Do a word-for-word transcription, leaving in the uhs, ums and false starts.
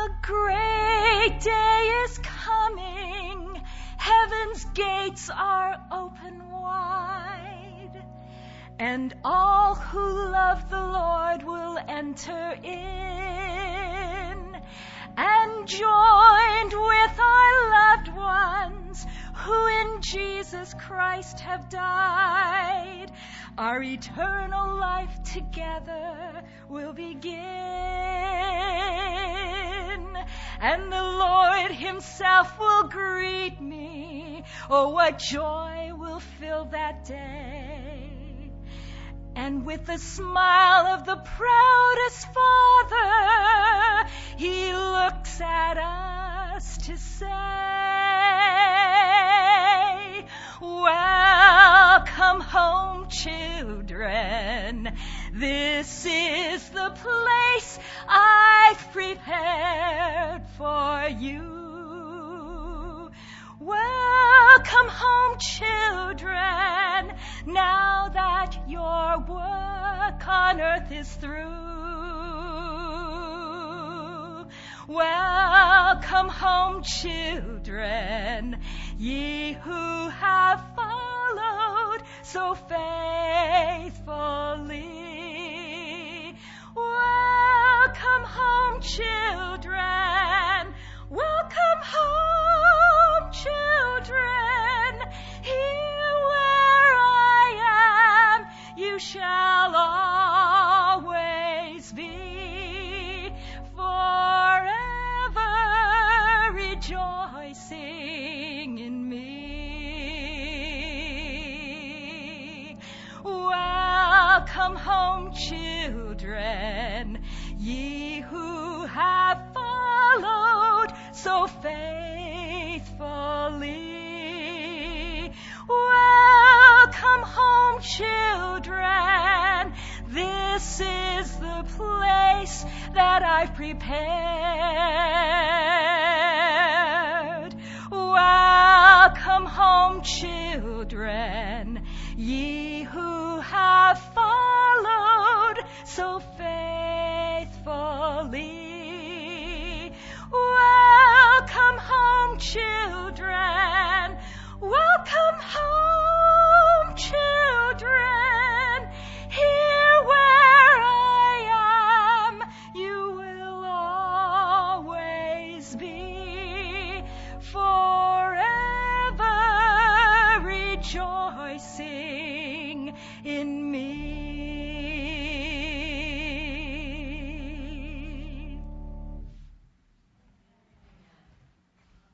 A great day is coming. Heaven's gates are open wide, and all who love the Lord will enter in, and joined with our loved ones who in Jesus Christ have died, our eternal life together will begin. And the Lord himself will greet me. Oh, what joy will fill that day. And with the smile of the proudest father, he looks at us to say, welcome home, children. This is the place I've prepared for you. Welcome home, children, now that your work on earth is through. Welcome home, children, ye who have followed so faithfully. Welcome home, children. Welcome home, children. Here where I am, you shall always be, forever rejoicing in me. Welcome home, children, ye who have followed so faithfully. Welcome home, children. This is the place that I've prepared. Welcome home, children, ye who have followed so